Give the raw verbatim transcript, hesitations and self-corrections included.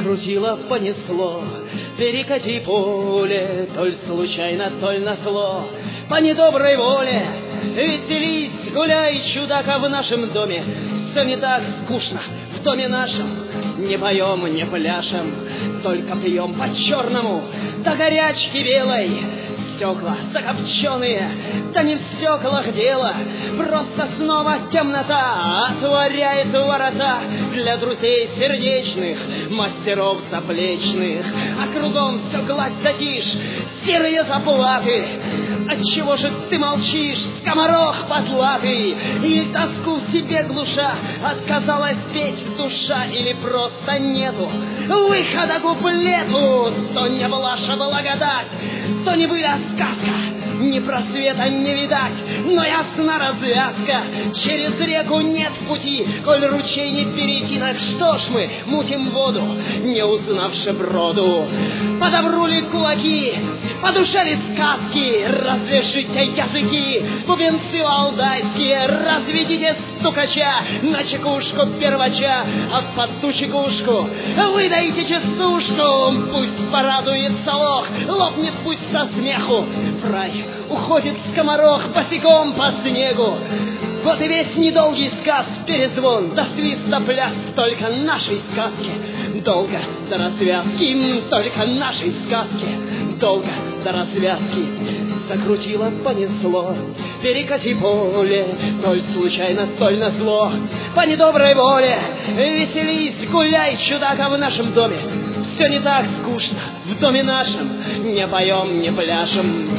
закрутило, понесло, перекати поле, то ли случайно, то ли назло, по недоброй воле. Веселись, гуляй, чудака, в нашем доме. Все не так скучно в доме нашем. Не поем, не пляшем, только пьем по-черному, до горячки белой. Стекла закопченые, да не в стеклах дело, просто снова темнота отворяет ворота для друзей сердечных, мастеров заплечных. А кругом все гладь да тишь, серые заплаты. Отчего же ты молчишь, скоморох потлатый? Или тоску в себе глуша отказалась петь душа, или просто нету выхода куплету? То не ваша благодать, то не была сказка, ни просвета не видать, но ясна развязка. Через реку нет пути, коль ручей не перейти. Так что ж мы мутим воду, не узнавши броду? По добру ли кулаки, по душе ли сказки? Развяжите языки, бубенцы алдайские, разведите стукача на чекушку первача, а под ту чекушку выдайте частушку. Пусть порадуется лох, лопнет пусть со смеху. В рай уходит скоморох босиком по снегу. Вот и весь недолгий сказ, перезвон, до свиста пляс, только нашей сказки долго до развязки, только нашей сказки долго до развязки. Закрутило, понесло, перекати поле, то ли случайно, то ли назло, по недоброй воле. Веселись, гуляй, чудака, в нашем доме. Все не так скучно в доме нашем. Не поем, не пляшем,